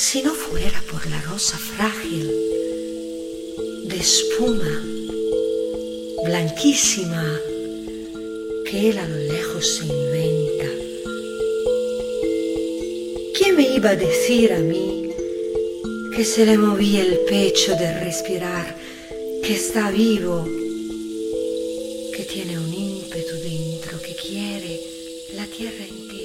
Si no fuera por la rosa frágil, de espuma, blanquísima, que él a lo lejos se inventa. ¿Quién me iba a decir a mí que se le movía el pecho de respirar, que está vivo, que tiene un ímpetu dentro, que quiere la tierra entera?